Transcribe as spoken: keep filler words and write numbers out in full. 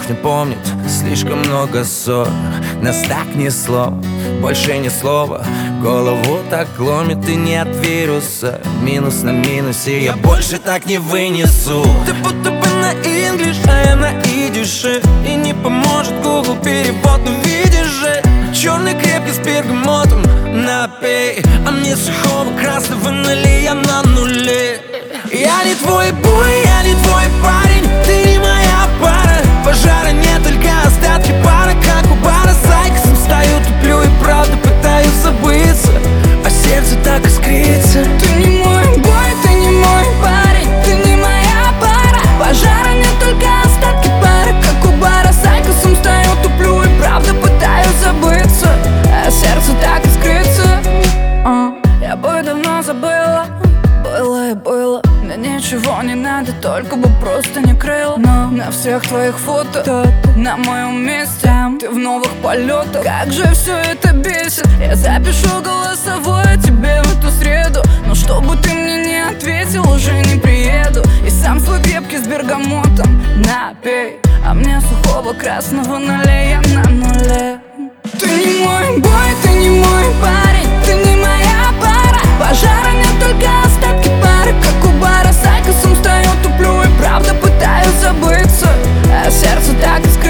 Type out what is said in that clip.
не помнить. Слишком много ссор, нас так несло, больше ни слова. Голову так ломит и нет вируса. Минус на минусе, я больше так не вынесу. Ты будто бы на инглиш, а я на идише. И не поможет Google перевод, но видишь же, черный крепкий с бергамотом напей, а мне сухого красного налей, я на нуле. Я не твой бой, я не твой парень, ты не моя пара. Пожара нет, только остатки пара, как у бара с Айкосом. Стою, туплю и правда пытаюсь забыться, а сердце так искрится. Ты не мой бой, ты не мой парень, ты не моя пара. Пожара нет, только остатки пара, как у бара с Айкосом. Стою, туплю и правда пытаюсь забыться, а сердце так искрится. а, Я бы давно забыла, было и было. Мне ничего не надо, только бы просто не крыл. Но на всех твоих фото кто-то на моем месте, ты в новых полетах. Как же все это бесит. Я запишу голосовое тебе в эту среду, но чтобы ты мне не ответил, уже не приеду. И сам свой крепкий с бергамотом напей, а мне сухого красного налей, я на нуле. Ты не мой бой, ты не мой парень, ты не моя пара. Пожара нет, только остатки пары, как у бара с Айкосом. Стою, туплю и правда пытаюсь забыться, а сердце так искрится.